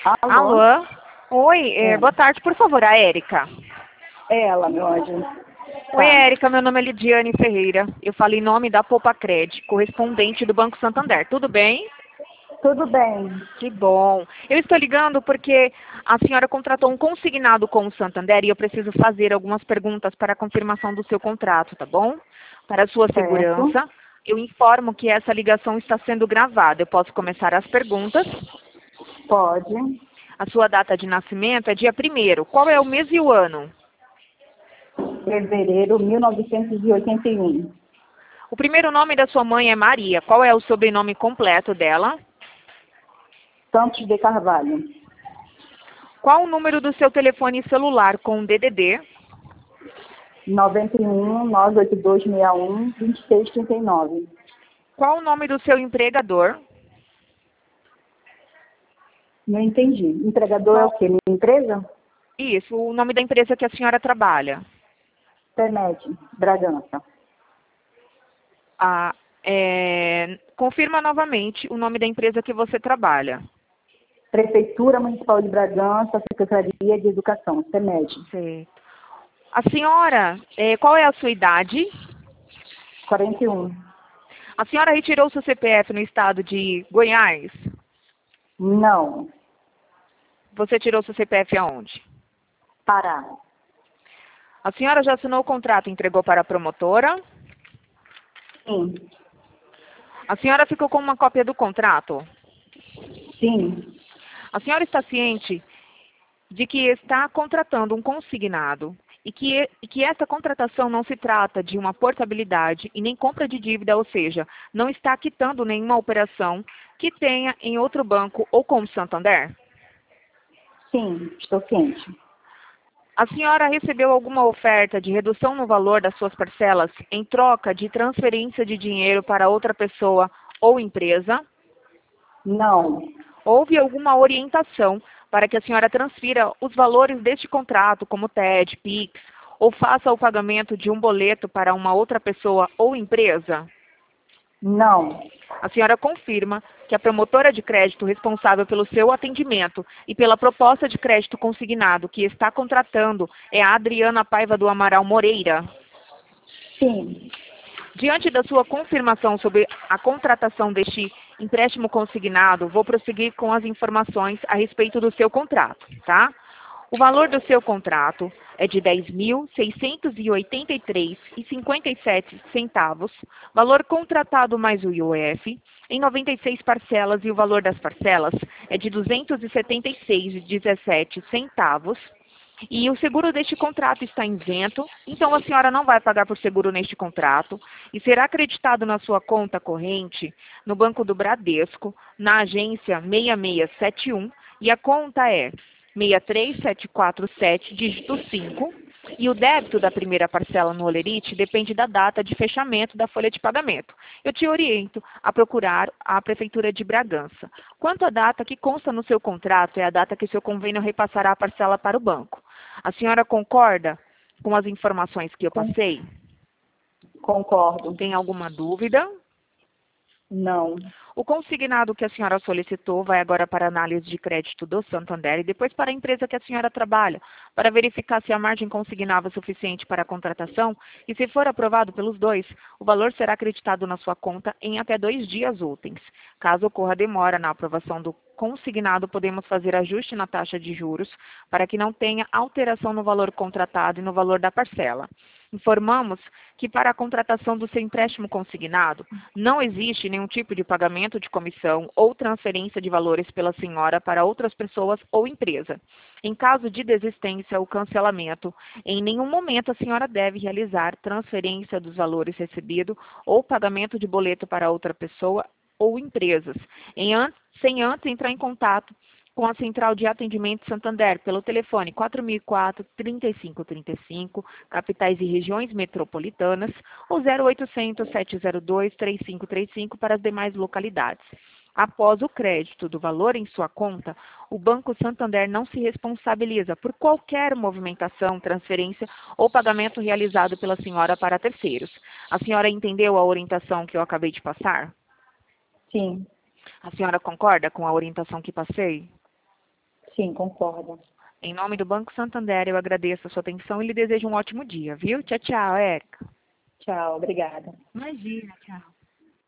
Alô? Alô? Oi, boa tarde, por favor, a Érica. É ela, meu anjo. Oi, Tá. Érica, meu nome é Lidiane Ferreira. Eu falo em nome da Poupa-Cred, correspondente do Banco Santander. Tudo bem? Tudo bem. Que bom. Eu estou ligando porque a senhora contratou um consignado com o Santander e eu preciso fazer algumas perguntas para a confirmação do seu contrato, tá bom? Para a sua Certo. segurança, eu informo que essa ligação está sendo gravada. Eu posso começar as perguntas. Pode. A sua data de nascimento é dia 1º. Qual é o mês e o ano? Fevereiro 1981. O primeiro nome da sua mãe é Maria. Qual é o sobrenome completo dela? Santos de Carvalho. Qual o número do seu telefone celular com DDD? 91 98261 2639. Qual o nome do seu empregador? Não entendi. Entregador é o Qual... quê? Minha empresa? Isso, o nome da empresa que a senhora trabalha. Temed, Bragança. Confirma novamente o nome da empresa que você trabalha. Prefeitura Municipal de Bragança, Secretaria de Educação, Temed. Certo. A senhora, qual é a sua idade? 41. A senhora retirou seu CPF no estado de Goiás? Não. Você tirou seu CPF aonde? Pará. A senhora já assinou o contrato e entregou para a promotora? Sim. A senhora ficou com uma cópia do contrato? Sim. A senhora está ciente de que está contratando um consignado e que essa contratação não se trata de uma portabilidade e nem compra de dívida, ou seja, não está quitando nenhuma operação que tenha em outro banco ou com o Santander? Sim, estou ciente. A senhora recebeu alguma oferta de redução no valor das suas parcelas em troca de transferência de dinheiro para outra pessoa ou empresa? Não. Houve alguma orientação para que a senhora transfira os valores deste contrato, como TED, PIX, ou faça o pagamento de um boleto para uma outra pessoa ou empresa? Não. A senhora confirma que a promotora de crédito responsável pelo seu atendimento e pela proposta de crédito consignado que está contratando é a Adriana Paiva do Amaral Moreira? Sim. Diante da sua confirmação sobre a contratação deste empréstimo consignado, vou prosseguir com as informações a respeito do seu contrato, tá? O valor do seu contrato é de R$ 10.683,57, valor contratado mais o IOF, em 96 parcelas, e o valor das parcelas é de R$ 276,17. E o seguro deste contrato está isento, então a senhora não vai pagar por seguro neste contrato e será acreditado na sua conta corrente no Banco do Bradesco, na agência 6671, e a conta é 63747, dígito 5, e o débito da primeira parcela no Olerite depende da data de fechamento da folha de pagamento. Eu te oriento a procurar a Prefeitura de Bragança. Quanto à data que consta no seu contrato, é a data que seu convênio repassará a parcela para o banco. A senhora concorda com as informações que eu passei? Concordo. Tem alguma dúvida? Não. O consignado que a senhora solicitou vai agora para a análise de crédito do Santander e depois para a empresa que a senhora trabalha, para verificar se a margem consignável é suficiente para a contratação e, se for aprovado pelos dois, o valor será acreditado na sua conta em até 2 dias úteis. Caso ocorra demora na aprovação do consignado, podemos fazer ajuste na taxa de juros para que não tenha alteração no valor contratado e no valor da parcela. Informamos que para a contratação do seu empréstimo consignado, não existe nenhum tipo de pagamento de comissão ou transferência de valores pela senhora para outras pessoas ou empresa. Em caso de desistência ou cancelamento, em nenhum momento a senhora deve realizar transferência dos valores recebidos ou pagamento de boleto para outra pessoa ou empresas, sem antes entrar em contato com a Central de Atendimento Santander pelo telefone 4004-3535, capitais e regiões metropolitanas, ou 0800-702-3535 para as demais localidades. Após o crédito do valor em sua conta, o Banco Santander não se responsabiliza por qualquer movimentação, transferência ou pagamento realizado pela senhora para terceiros. A senhora entendeu a orientação que eu acabei de passar? Sim. A senhora concorda com a orientação que passei? Sim, concordo. Em nome do Banco Santander, eu agradeço a sua atenção e lhe desejo um ótimo dia, viu? Tchau, tchau, Érica. Tchau, obrigada. Imagina, tchau.